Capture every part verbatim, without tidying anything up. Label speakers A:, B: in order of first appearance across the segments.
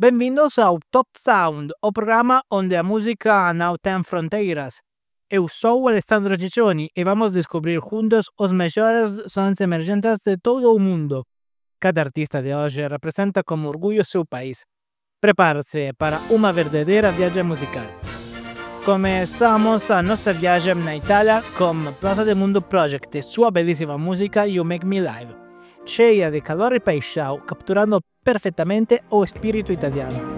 A: Bem-vindos ao Top Sound, o programa onde a música não tem fronteiras. Eu sou Alessandro Ciccioni e vamos descobrir juntos os melhores sons emergentes de todo o mundo. Cada artista de hoje representa com orgulho seu país. Prepare-se para uma verdadeira viagem musical. Começamos a nossa viagem na Itália com Plaza del Mundo Project e sua bellissima musica You Make Me Live, cheia di calore e paixão, capturando perfettamente o spirito italiano.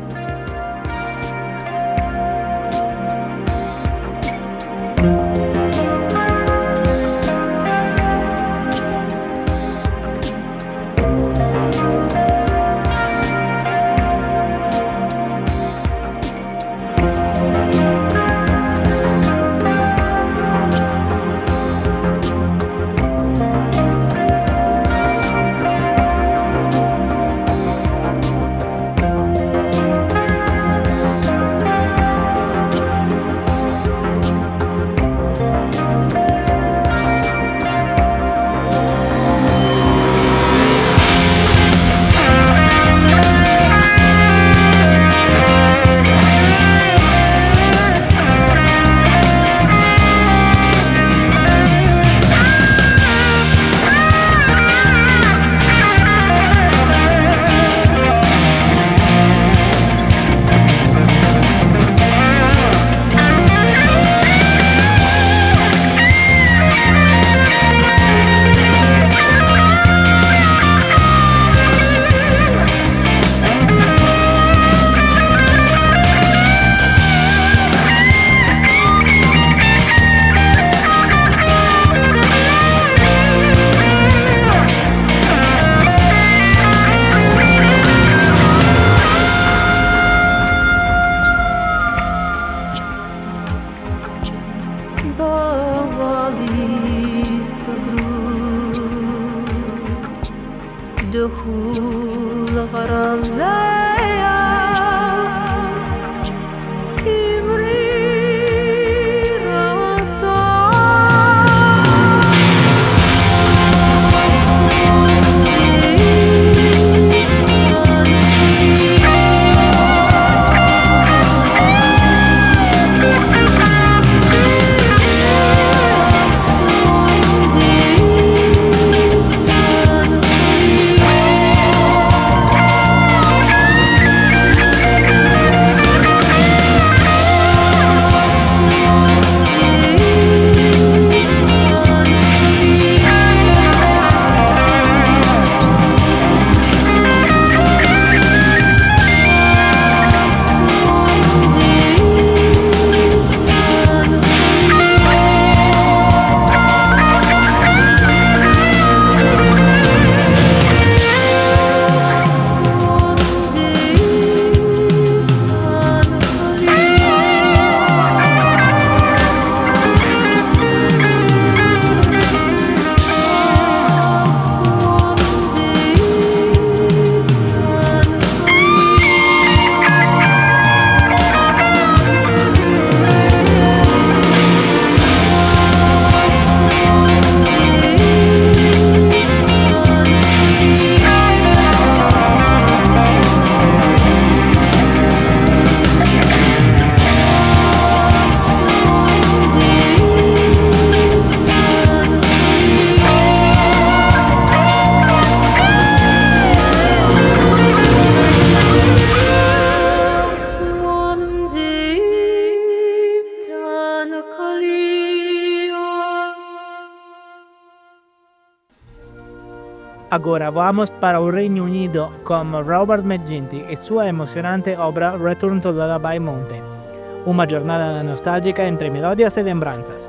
A: Agora vamos para o Reino Unido com Robert McGinty e sua emocionante obra Return to Lullaby Mountain, uma giornata nostalgica entre melodias e lembranças.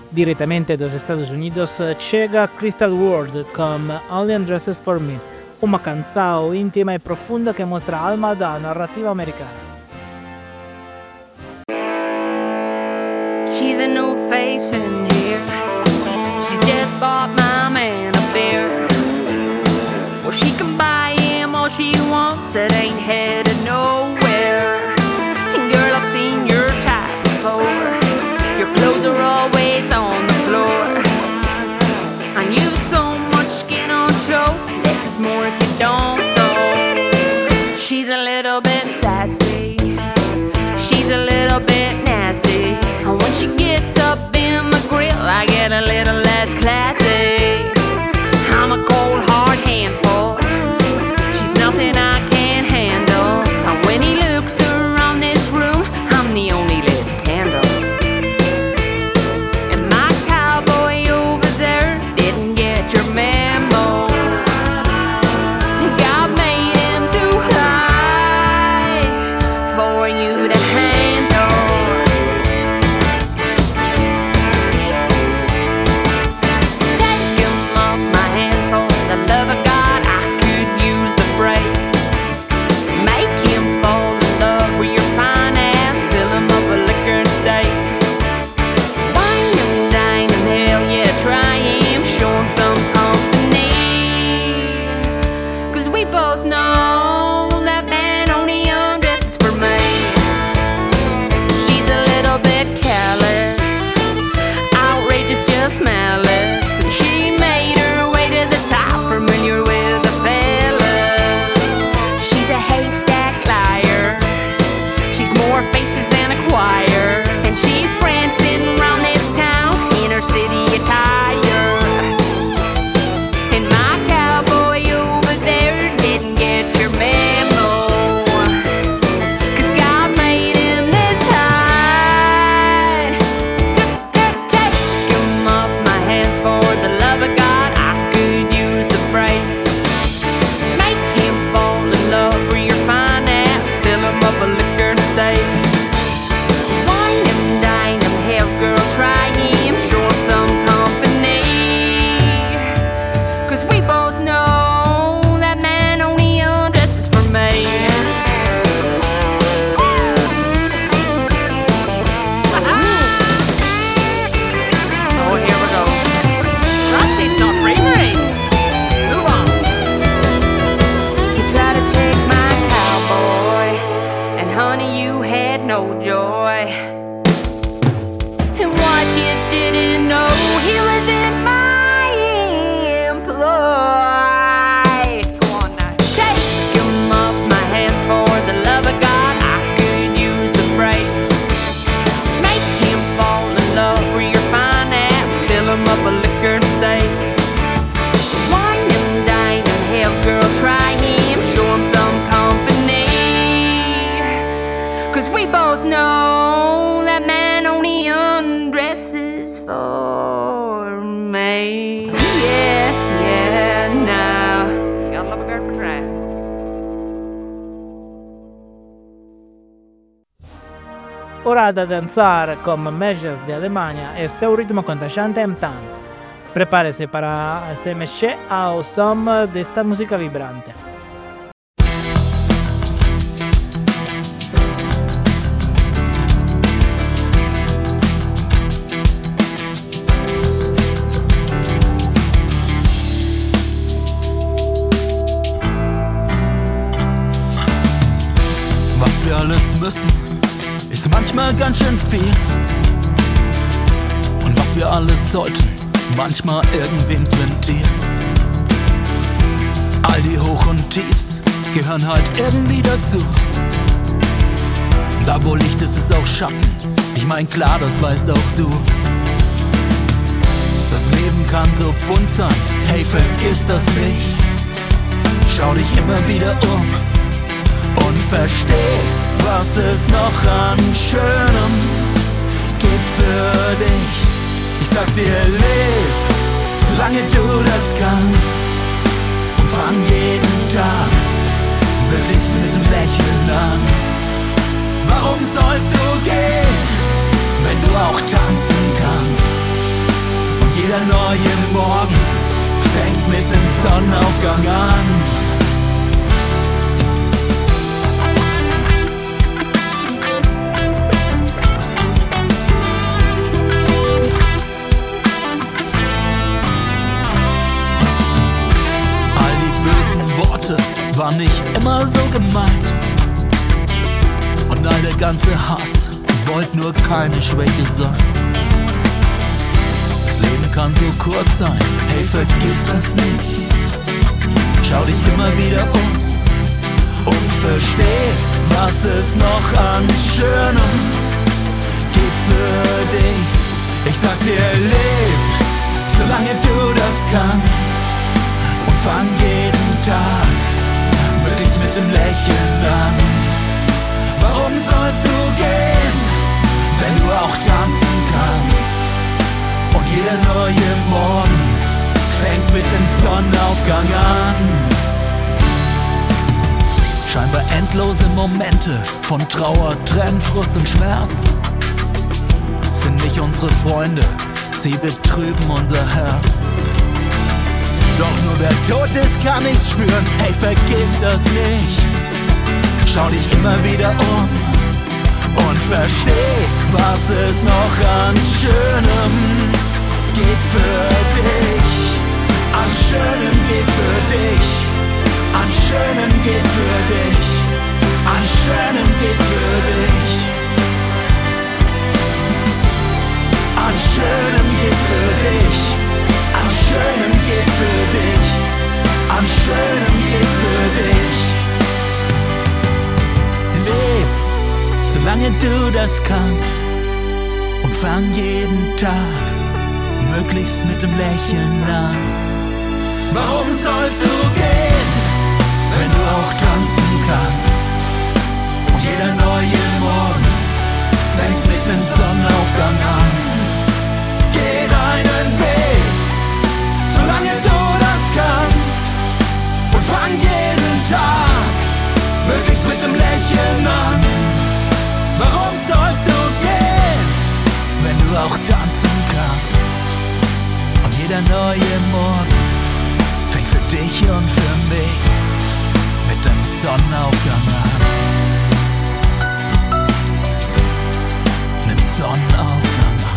A: Diretamente dos Estados Unidos llega Crystal World con Only Undresses for Me, una canzone intima e profonda che mostra alma da narrativa americana.
B: She's a new face in here. She's just bought my man a beer. Well, she can buy him all she wants, it ain't headed nowhere. And girl, I've seen your type before. Your clothes are always on the floor. And you've so much skin on show. This is more if you don't know. She's a little bit sassy. She's a little bit nasty. And when she gets up in my grill, I get a little less classy. I'm a cold hard handful. She's nothing I can't handle. And when he looks around this room, I'm the only lit candle. And my cowboy over there didn't get your memo. God made him too high for you to handle. Take him off my hands, for the love of God, I could use the break. Make him fall in love with your fine ass, fill him up with liquor and steak. Wine him, dine him, hell yeah, try him, show him some company. Cause we both know that man only undresses for me. She's a little bit careless, outrageous, just malice. And she made her way to the top, familiar with the fellas. She's a haystack liar, she's more faces than a choir. And she's prancing around this town in her city attire. And my cowboy over there didn't get your memo. Cause God made him this high. Take him off my hands, for the love of God, I could use the break. Make him fall in love with your fine ass, fill him up with liquor and steak. Wine him, dine him, hell girl, try him, show him some company. Cause we both know that man only undresses for me. Oh, here we go. Roxy's not bravery. Move on. You try to take my cowboy, and honey, you had no joy. And what you didn't know, he was in my employ. Go on now. Take him off my hands, for the love of God, I could use the break. Make him fall in love with your fine ass, fill him up with liquor and steak. Wine him, dine him, hell girl, try him, show him some company. Cause we both know that man only undresses for me. Yeah, yeah, now. You gotta love a girl for trying.
A: Ora da danzar con Measures de Alemania e seu ritmo contagiante en tanz. Prepárese para se mexer ao som desta música vibrante.
C: Was wir alles müssen, ist manchmal ganz schön viel. Und was wir alles sollten, manchmal irgendwem's Ventil. All die Hoch- und Tiefs gehören halt irgendwie dazu. Da wo Licht ist, ist auch Schatten. Ich mein, klar, das weißt auch du. Das Leben kann so bunt sein, hey, vergiss das nicht. Schau dich immer wieder um und versteh, was es noch an Schönem gibt für dich. Ich sag dir, leb, solange du das kannst, und fang jeden Tag möglichst mit einem Lächeln an. Warum sollst du gehen, wenn du auch tanzen kannst? Sonnenaufgang an. All die bösen Worte waren nicht immer so gemeint. Und all der ganze Hass wollte nur keine Schwäche sein. Das Leben kann so kurz sein, hey, vergiss das nicht. Schau dich immer wieder um und versteh, was es noch an Schönem gibt für dich. Ich sag dir, leb, solange du das kannst, und fang jeden Tag möglichst mit dem Lächeln an. Warum sollst du gehen, wenn du auch tanzen kannst? Und jeder neue Morgen fängt mit dem Sonnenaufgang an. Scheinbar endlose Momente von Trauer, Tränen, Frust und Schmerz sind nicht unsere Freunde, sie betrüben unser Herz. Doch nur wer tot ist, kann nichts spüren, hey, vergiss das nicht. Schau dich immer wieder um und versteh, was es noch an Schönem gibt für dich. An Schönem gibt für dich. An Schönem gibt für dich. An Schönem gibt für dich. An Schönem gibt für dich. An Schönem gibt für dich. An Schönem gibt für dich. Leb, solange du das kannst, und fang jeden Tag möglichst mit dem Lächeln an. Warum sollst du gehen, wenn du auch tanzen kannst? Und jeder neue Morgen fängt mit dem Sonnenaufgang an. Geh deinen Weg, solange du das kannst, und fang jeden Tag möglichst mit dem Lächeln an. Warum sollst du gehen, wenn du auch tanzen kannst? Und jeder neue Morgen fängt für dich und für mich mit dem Sonnenaufgang an. Nimm Sonnenaufgang an.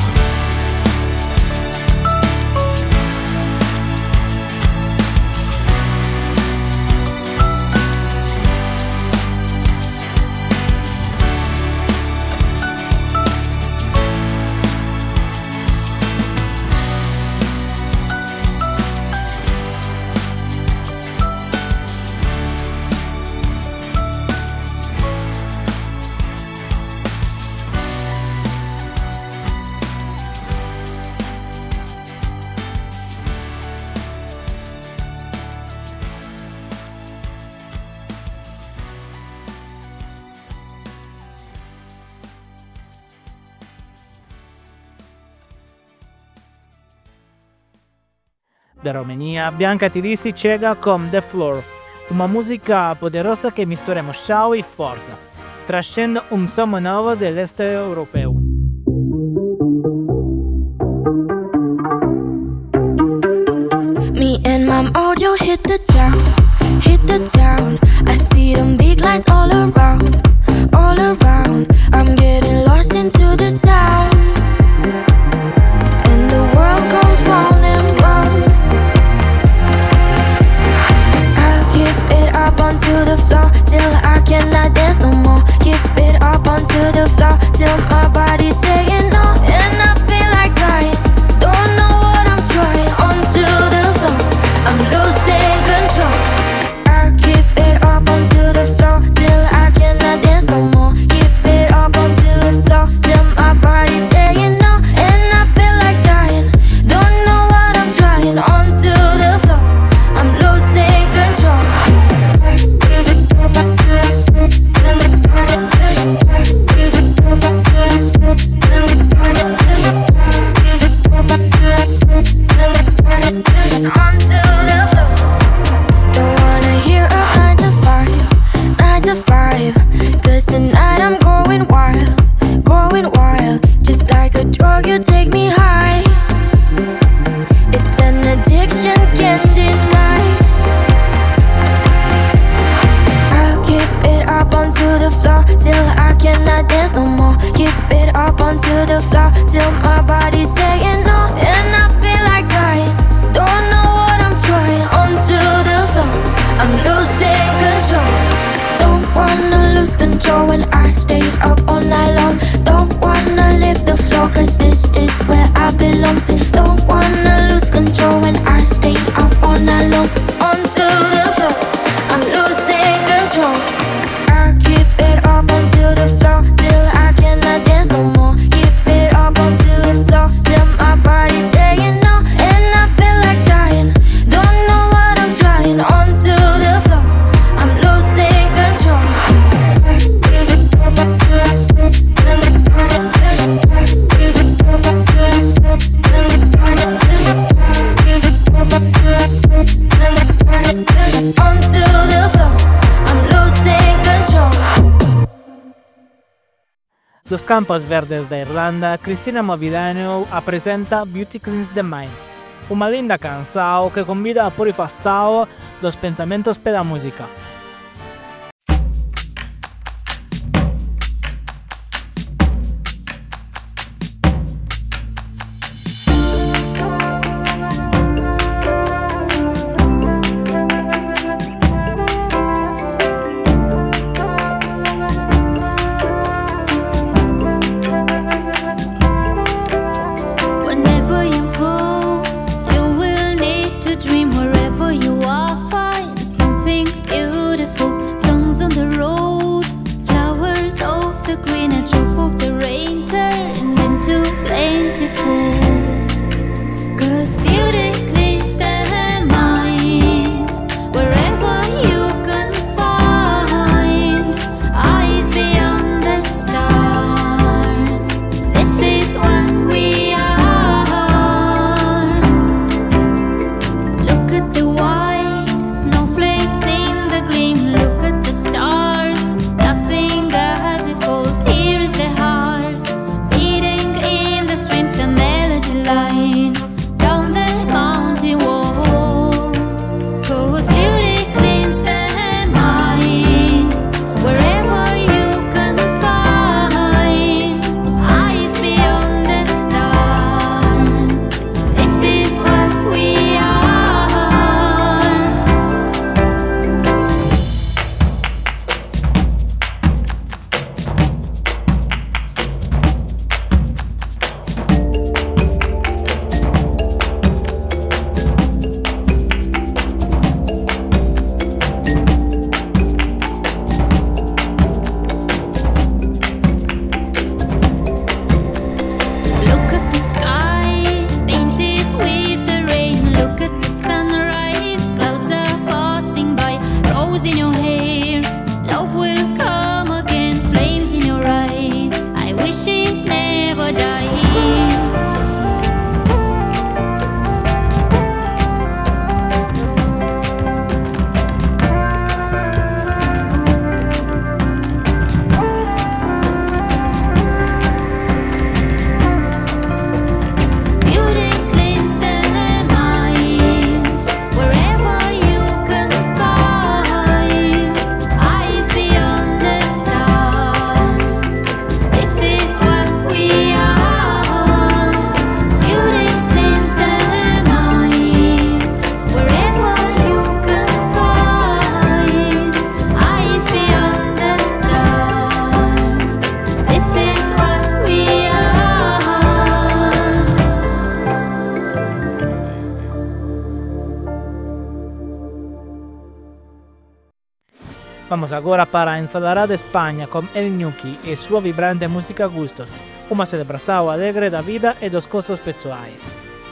A: Da Romania, Bianca Tiristi chega con The Floor, una musica poderosa che mistura emoção e força, trazendo um som novo do leste europeu.
D: Me and my mojo hit the town, hit the town. I see them big lights all around, all around. I'm getting lost into the sound, and the world goes round and round. I'll keep it up onto the floor till I cannot dance no more. Keep it up onto the floor till my body's saying no, and I feel like dying. Don't know what I'm trying. Onto the floor, I'm losing control. I keep it onto the floor till my body's saying no, and I feel like dying. Don't know what I'm trying. Onto the floor, I'm losing control. Don't wanna lose control when I stay up all night long. Don't wanna leave the floor, cause this is where I belong. So don't wanna lose control when I stay up all night long. Onto the floor, I'm losing control. I keep it up onto the floor till I cannot dance no more. Keep it up onto the floor till my body's saying no, and I feel like dying. Don't know what I'm trying. Onto the floor, I'm losing control. Onto the floor, I'm losing control.
A: Dos Campos Verdes da Irlanda, Cristina Movilano apresenta Beauty Cleans the Mind, uma linda canção que convida a purificação dos pensamentos pela música.
D: Whenever you go, you will need to dream. Wherever you are, find something beautiful. Songs on the road, flowers of the green, a drop of the rain turned into plentiful. Cause beauty cleans the mind. Wherever you can find eyes beyond the stars. This is what we are. Look at the white snowflakes in the gleam. Look at the stars, laughing as it falls. Here is the heart beating in the streams, a melody line down the mountain walls. Cause beauty cleans the mind. Wherever you can find eyes beyond the stars. This is what we are. Look at the skies painted with the rain. Look at the sunrise, clouds are passing by. Rose in your hair, love will come again. Flames in your eyes, I wish it never died. Beauty cleans the mind. Wherever you can find eyes beyond the stars. This is what we are. Beauty cleans the mind. Wherever you can find eyes beyond the stars. This is what we are.
A: Vamos agora para a Ensolarada de Espanha com El Ñuqui e sua vibrante música Gustos, uma celebração alegre da vida e dos gostos pessoais.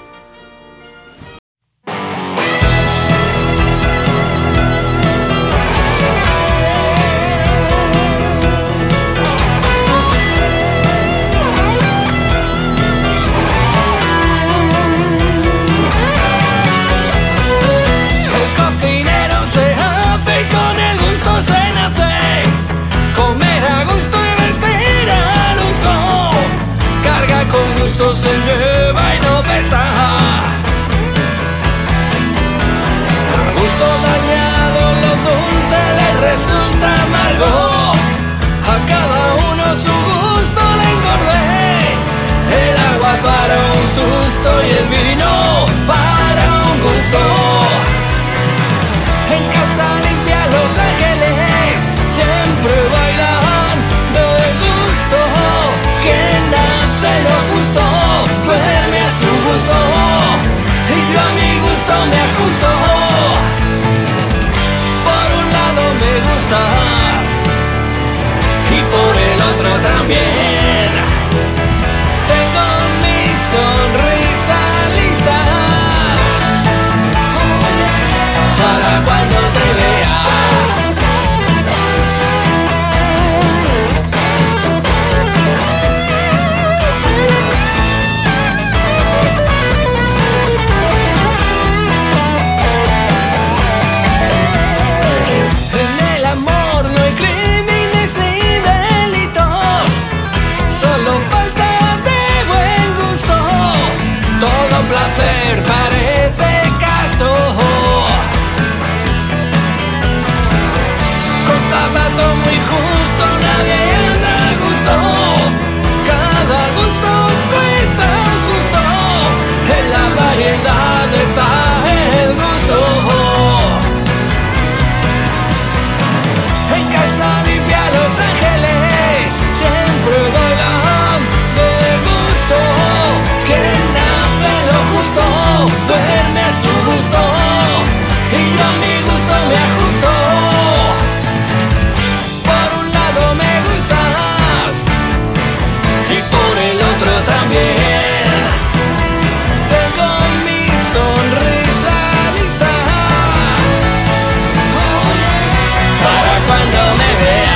C: El cocinero se hace y con el gusto se nace. Comer a gusto y vestir al uso. Carga con gusto se lleva y no pesa soy el vino para un gusto. En casa limpia Los Ángeles siempre bailan de gusto. Quien hace lo justo duerme a su gusto y yo a mi gusto me ajusto. Por un lado me gustas y por el otro también. Tengo mi sonrisa lista para cuando te vea. En el amor no hay crímenes ni delitos, solo falta de buen gusto. Todo placer parece casto. Con zapato muy justo nadie anda a gusto. Cada gusto cuesta un susto. En la variedad está el gusto. En casa limpia Los Ángeles siempre bailan de gusto. Quien hace lo justo duerme a su gusto y yo a mi gusto me ajusto. Por un lado me gustas y por el otro también. Tengo mi sonrisa lista para cuando me vea.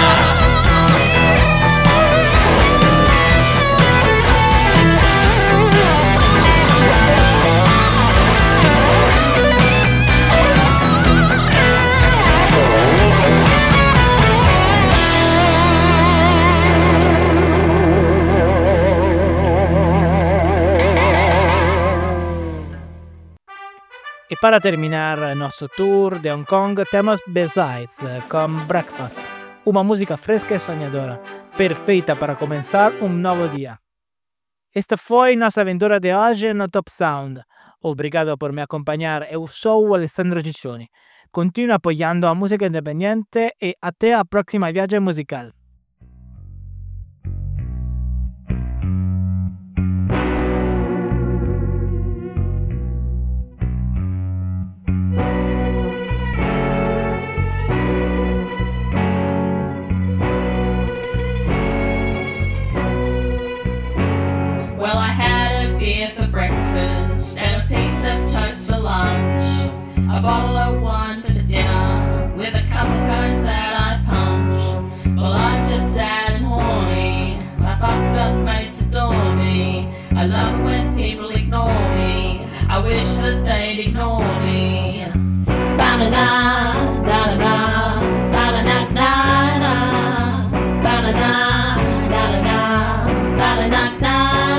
A: E para terminar il nostro tour di Hong Kong temos Besides con Breakfast, uma música fresca e sonhadora, perfeita para começar um novo dia. Esta foi nossa aventura de hoje no Top Sound. Obrigado por me acompanhar, eu sou o Alessandro Ciccioni. Continua apoiando a música independente e até a próxima viagem musical.
B: Well, I had a beer for breakfast and a piece of toast for lunch, a bottle of wine for dinner with a couple cones that I punched. Well, I'm just sad and horny, my fucked up mates adore me. I love it when people ignore me, I wish that they'd ignore me. Ba-da-da, da-da-da, ba-da-da-da-da, ba-da-da, da-da-da, ba-da-da-da.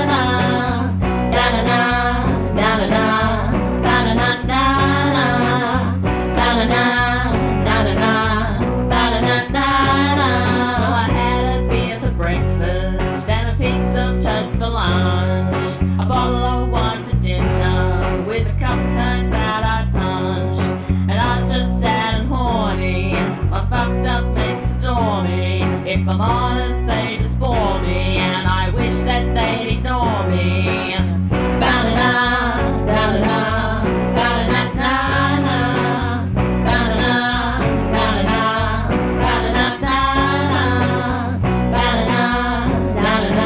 B: For lunch, a bottle of wine for dinner with a couple cones that I punched, and I'm just sad and horny. My fucked up mates adore me. If I'm honest, they just bore me, and I wish that they'd ignore me. Ba-da-da, da-da-da, ba-da-da-da-da, ba-da-da, da-da-da, ba-da-da-da-da, ba-da-da, da-da-da.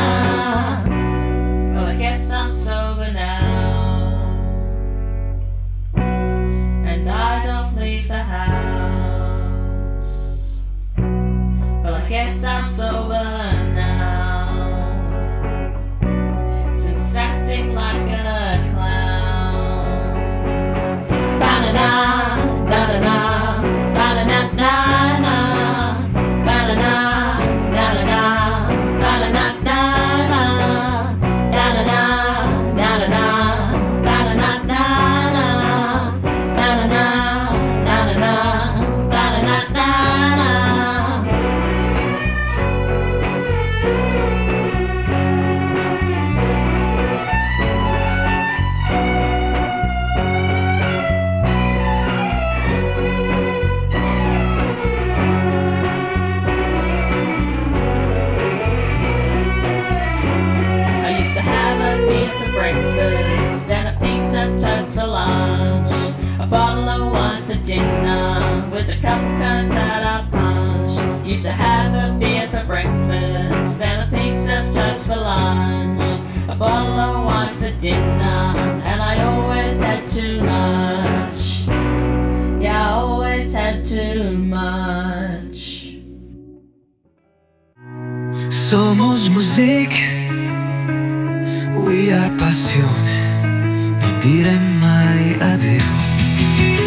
B: Well, I guess I'm sober now.
E: have a beer for breakfast and a piece of toast for lunch, a bottle of wine for dinner, and I always had too much. Yeah, I always had too much.
C: Somos Musik, we are pasione, non dire mai addio.